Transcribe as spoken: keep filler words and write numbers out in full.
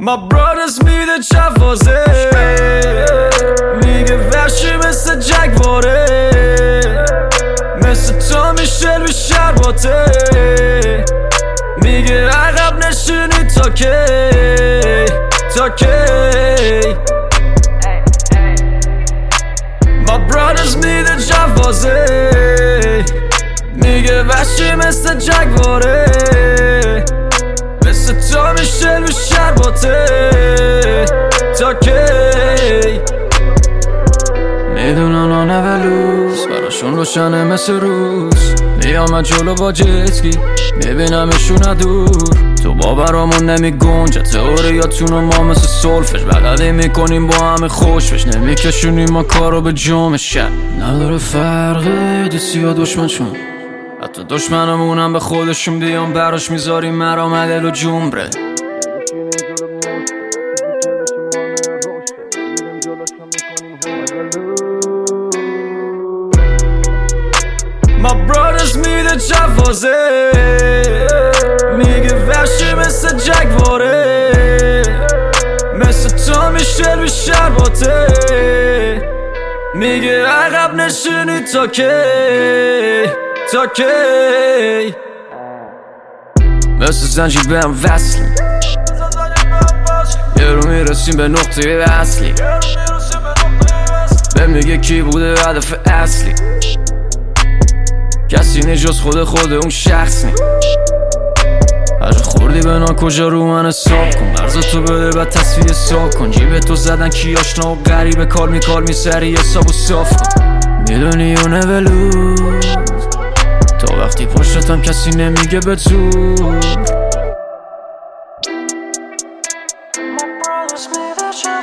My brothers میده چفازه میگه وحشی مثل جگواره مثل تو میشل بی شرباته میگه عقب نشینی تا کی تا کی My brothers میده جوازه میگه وحشی مثل جگواره مثل تو میشل بی شرباته تا کی میدونن آنه ولوس براشون روشنه مثل روز میامد جلو با جسکی میبینمشون دور تو باورامون نمیگنجه تئوریاتونو ما مثل سولفش بلدی میکنیم با همه خوشفش نمیکشونیم ما کارو به جمع شب نداره فرقی دیسی یا دشمن چون حتی دشمنمونم به خودشون بیان براش میذاریم مرا مدل و جمبره My brothers میده جوازه میگه وحشی مثل جگواره مثل تو میشل بی شرباته میگه عقب نشینی تا کی تا کی مثل زنجیر به هم وصلیم یه رو میرسیم به نقطه اصلی به میگه کی بوده هدف اصلی کسی نجاز خود خود اون شخص نی هر خوردی به نا کجا رو من حساب کن قرض تو بده بعد تصفیه حساب کن جیب تو زدن کی آشنا و غریبه کار می کار می سری حساب و صاف کن میدونی اونه ولوز تا وقتی پشتم کسی نمیگه به زور My brothers made a